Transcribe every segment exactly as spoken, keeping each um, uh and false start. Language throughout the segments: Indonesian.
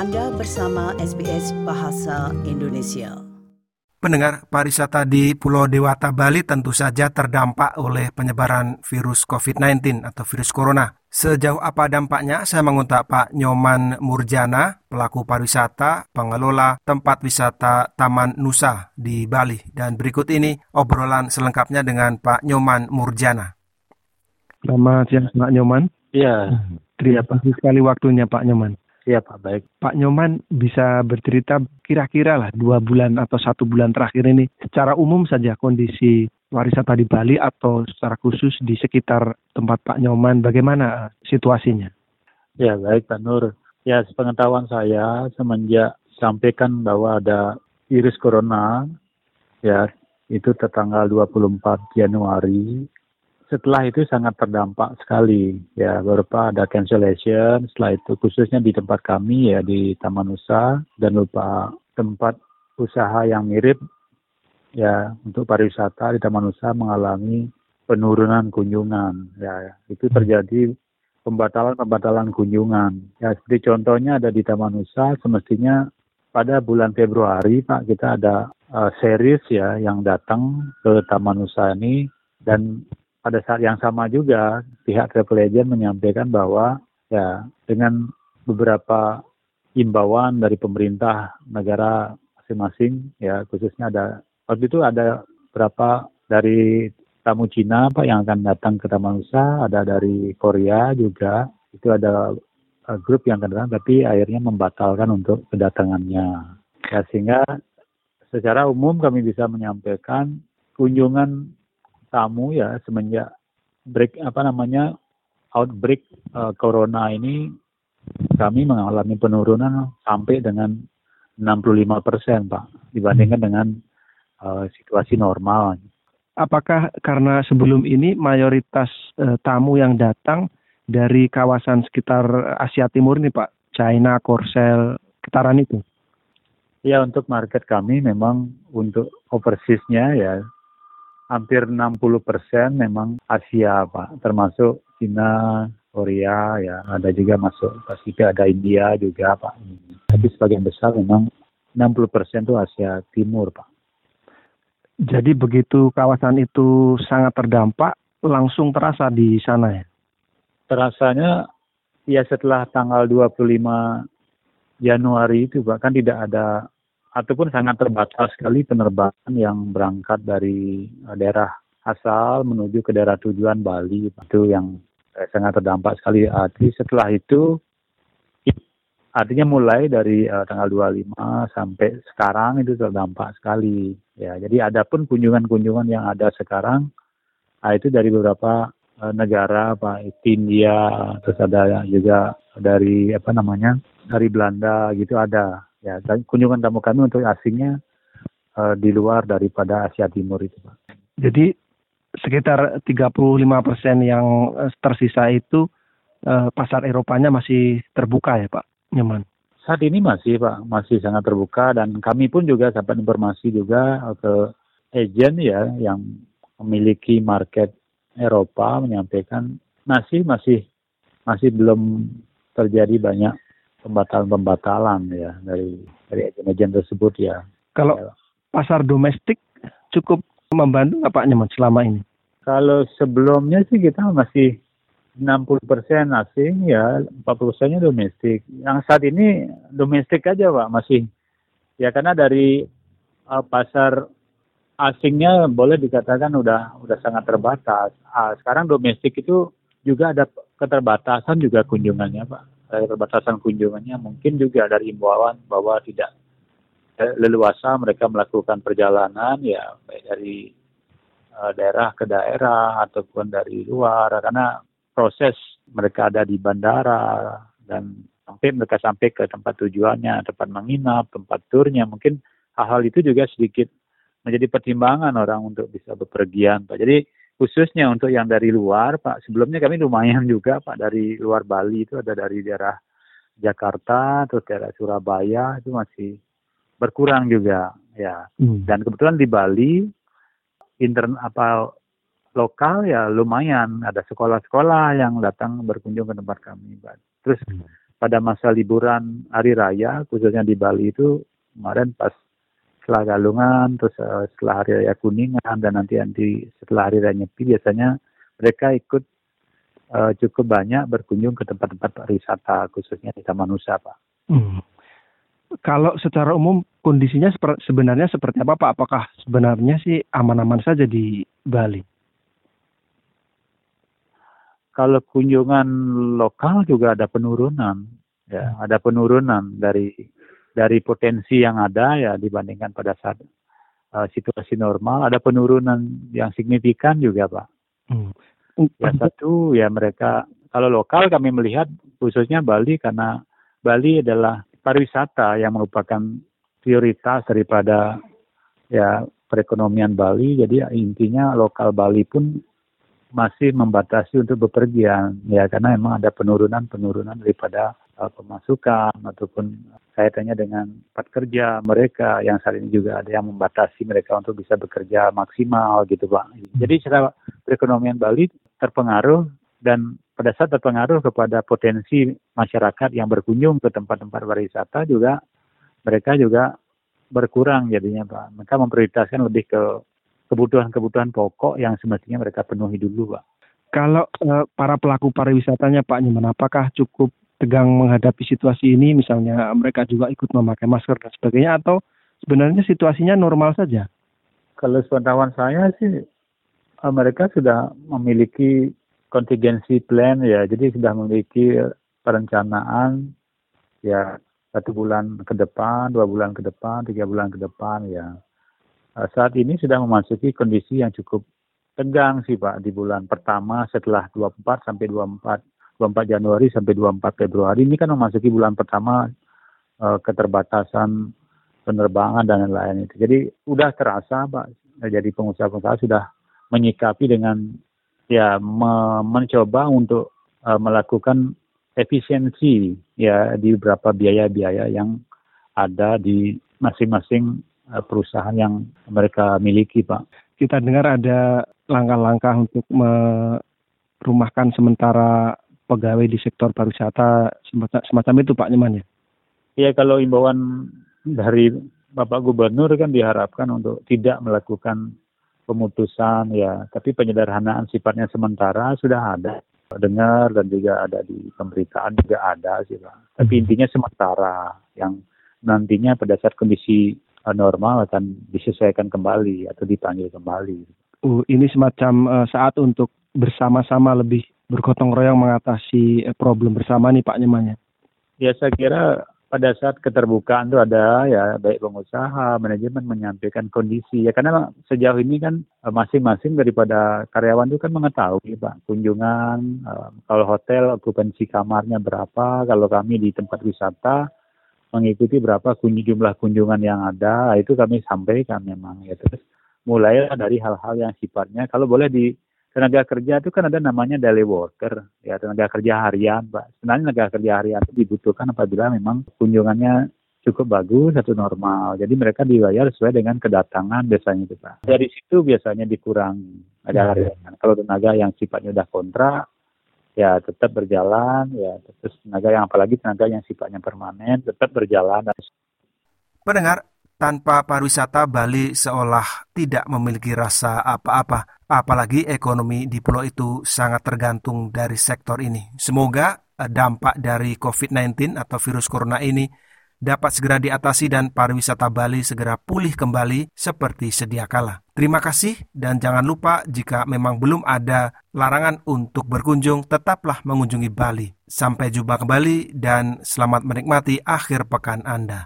Anda bersama S B S Bahasa Indonesia. Pendengar, pariwisata di Pulau Dewata, Bali tentu saja terdampak oleh penyebaran virus covid sembilan belas atau virus corona. Sejauh apa dampaknya? Saya mengontak Pak Nyoman Murjana, pelaku pariwisata, pengelola tempat wisata Taman Nusa di Bali. Dan berikut ini obrolan selengkapnya dengan Pak Nyoman Murjana. Selamat siang Pak Nyoman. Iya. Terima kasih sekali waktunya Pak Nyoman. Iya Pak, baik. Pak Nyoman bisa bercerita kira-kira lah dua bulan atau satu bulan terakhir ini secara umum saja kondisi pariwisata di Bali atau secara khusus di sekitar tempat Pak Nyoman, bagaimana situasinya? Ya baik Pak Nur. Ya sepengetahuan saya semenjak sampaikan bahwa ada virus corona, ya itu tertanggal dua puluh empat Januari. Setelah itu sangat terdampak sekali, ya beberapa ada cancellation. Setelah itu khususnya di tempat kami ya di Taman Nusa dan beberapa tempat usaha yang mirip ya untuk pariwisata di Taman Nusa mengalami penurunan kunjungan. Ya itu terjadi pembatalan-pembatalan kunjungan. Ya seperti contohnya ada di Taman Nusa, semestinya pada bulan Februari Pak kita ada uh, series ya yang datang ke Taman Nusa ini, dan pada saat yang sama juga pihak travel agent menyampaikan bahwa ya dengan beberapa imbauan dari pemerintah negara masing-masing ya khususnya ada waktu itu ada berapa dari tamu Cina Pak yang akan datang ke Taman Nusa, ada dari Korea juga, itu ada uh, grup yang akan datang tapi akhirnya membatalkan untuk kedatangannya. Ya, sehingga secara umum kami bisa menyampaikan kunjungan tamu ya semenjak break apa namanya outbreak uh, corona ini kami mengalami penurunan sampai dengan enam puluh lima persen Pak dibandingkan dengan uh, situasi normal. Apakah karena sebelum ini mayoritas uh, tamu yang datang dari kawasan sekitar Asia Timur ini Pak, China, Korsel, sekitaran itu? Ya untuk market kami memang untuk overseas-nya ya hampir enam puluh persen memang Asia Pak, termasuk Cina, Korea, ya ada juga masuk Pasifik, ada India juga Pak. Tapi sebagian besar memang enam puluh persen itu Asia Timur Pak. Jadi begitu kawasan itu sangat terdampak, langsung terasa di sana ya? Terasanya ya setelah tanggal dua puluh lima Januari itu Pak, kan tidak ada ataupun sangat terbatas sekali penerbangan yang berangkat dari daerah asal menuju ke daerah tujuan Bali. Itu yang eh, sangat terdampak sekali. Arti setelah itu, artinya mulai dari uh, tanggal dua puluh lima sampai sekarang itu terdampak sekali. Ya, jadi ada pun kunjungan-kunjungan yang ada sekarang, ah, itu dari beberapa uh, negara, Pak, India, terus ada juga dari apa namanya, dari Belanda gitu ada. Ya, kunjungan tamu kami untuk asingnya uh, di luar daripada Asia Timur itu, Pak. Jadi sekitar tiga puluh lima persen yang tersisa itu uh, pasar Eropanya masih terbuka ya Pak Nyoman? Saat ini masih Pak, masih sangat terbuka, dan kami pun juga dapat informasi juga ke agen ya yang memiliki market Eropa menyampaikan masih masih masih belum terjadi banyak pembatalan-pembatalan ya dari dari agen-agen tersebut ya. Kalau ya, pasar domestik cukup membantu nggak Pak Nyoman selama ini? Kalau sebelumnya sih kita masih enam puluh persen asing ya, empat puluh persennya domestik. Yang saat ini domestik aja Pak masih. Ya karena dari uh, pasar asingnya boleh dikatakan udah udah sangat terbatas. Ah, sekarang domestik itu juga ada keterbatasan juga kunjungannya Pak. Keterbatasan kunjungannya mungkin juga dari imbauan bahwa tidak eh, leluasa mereka melakukan perjalanan ya baik dari eh, daerah ke daerah ataupun dari luar, karena proses mereka ada di bandara dan sampai mereka sampai ke tempat tujuannya, tempat menginap, tempat turnya, mungkin hal-hal itu juga sedikit menjadi pertimbangan orang untuk bisa bepergian Pak. Jadi khususnya untuk yang dari luar Pak, sebelumnya kami lumayan juga Pak dari luar Bali, itu ada dari daerah Jakarta, terus daerah Surabaya, itu masih berkurang juga ya. Hmm. Dan kebetulan di Bali, intern apa lokal ya lumayan, ada sekolah-sekolah yang datang berkunjung ke tempat kami Pak. Terus hmm. pada masa liburan hari raya, khususnya di Bali itu kemarin pas setelah Galungan, terus uh, setelah hari raya Kuningan, dan nanti nanti setelah hari raya Nyepi, biasanya mereka ikut uh, cukup banyak berkunjung ke tempat-tempat pariwisata, khususnya di Taman Nusa, Pak. Hmm. Kalau secara umum kondisinya seper, sebenarnya seperti apa, Pak? Apakah sebenarnya sih aman-aman saja di Bali? Kalau kunjungan lokal juga ada penurunan, ya, ada penurunan dari dari potensi yang ada ya dibandingkan pada saat uh, situasi normal, ada penurunan yang signifikan juga, Pak. Hmm. Ya satu ya mereka, kalau lokal kami melihat khususnya Bali, karena Bali adalah pariwisata yang merupakan prioritas daripada ya perekonomian Bali, jadi intinya lokal Bali pun masih membatasi untuk bepergian, ya karena memang ada penurunan-penurunan daripada uh, pemasukan ataupun kaitannya dengan tempat kerja mereka yang saat ini juga ada yang membatasi mereka untuk bisa bekerja maksimal gitu, Pak. Jadi secara perekonomian Bali terpengaruh, dan pada saat terpengaruh kepada potensi masyarakat yang berkunjung ke tempat-tempat pariwisata juga mereka juga berkurang jadinya, Pak. Mereka memprioritaskan lebih ke kebutuhan-kebutuhan pokok yang semestinya mereka penuhi dulu, Pak. Kalau uh, para pelaku pariwisatanya, Pak Nyoman, apakah cukup tegang menghadapi situasi ini? Misalnya mereka juga ikut memakai masker dan sebagainya, atau sebenarnya situasinya normal saja? Kalau sepengetahuan saya sih, uh, mereka sudah memiliki contingency plan ya, jadi sudah memiliki perencanaan ya satu bulan ke depan, dua bulan ke depan, tiga bulan ke depan ya. Saat ini sudah memasuki kondisi yang cukup tegang sih, Pak, di bulan pertama setelah dua puluh empat sampai dua puluh empat, dua puluh empat Januari sampai dua puluh empat Februari. Ini kan memasuki bulan pertama uh, keterbatasan penerbangan dan lain-lain itu. Jadi udah terasa, Pak, jadi pengusaha-pengusaha sudah menyikapi dengan ya me- mencoba untuk uh, melakukan efisiensi ya di beberapa biaya-biaya yang ada di masing-masing perusahaan yang mereka miliki, Pak. Kita dengar ada langkah-langkah untuk merumahkan sementara pegawai di sektor pariwisata semacam itu, Pak Nyoman, ya? Iya, kalau imbauan dari Bapak Gubernur kan diharapkan untuk tidak melakukan pemutusan ya, tapi penyederhanaan sifatnya sementara sudah ada. Dengar dan juga ada di pemberitaan juga ada sih, Pak. Tapi intinya sementara, yang nantinya pada saat kondisi normal akan disesuaikan kembali atau dipanggil kembali. Uh, ini semacam uh, saat untuk bersama-sama lebih bergotong royong mengatasi uh, problem bersama nih, Pak Nyoman. Ya, saya kira pada saat keterbukaan itu ada ya, baik pengusaha, manajemen menyampaikan kondisi ya, karena sejauh ini kan uh, masing-masing daripada karyawan itu kan mengetahui, Pak, kunjungan, uh, kalau hotel okupansi kamarnya berapa, kalau kami di tempat wisata mengikuti berapa kunjung, jumlah kunjungan yang ada, itu kami sampaikan memang ya. Terus mulai dari hal-hal yang sifatnya, kalau boleh di tenaga kerja itu kan ada namanya daily worker, ya tenaga kerja harian, Pak. Sebenarnya tenaga kerja harian itu dibutuhkan apabila memang kunjungannya cukup bagus atau normal. Jadi mereka dibayar sesuai dengan kedatangan biasanya itu, Pak. Dari situ biasanya dikurangi tenaga harian. Kalau tenaga yang sifatnya udah kontrak, ya tetap berjalan, ya terus tenaga yang apalagi tenaga yang sifatnya permanen tetap berjalan. Pendengar, tanpa pariwisata Bali seolah tidak memiliki rasa apa-apa, apalagi ekonomi di pulau itu sangat tergantung dari sektor ini. Semoga dampak dari covid sembilan belas atau virus corona ini dapat segera diatasi dan pariwisata Bali segera pulih kembali seperti sedia kala. Terima kasih, dan jangan lupa jika memang belum ada larangan untuk berkunjung, tetaplah mengunjungi Bali. Sampai jumpa kembali dan selamat menikmati akhir pekan Anda.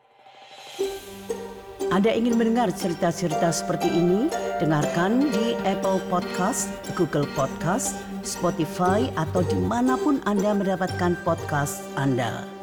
Anda ingin mendengar cerita-cerita seperti ini? Dengarkan di Apple Podcast, Google Podcast, Spotify, atau dimanapun Anda mendapatkan podcast Anda.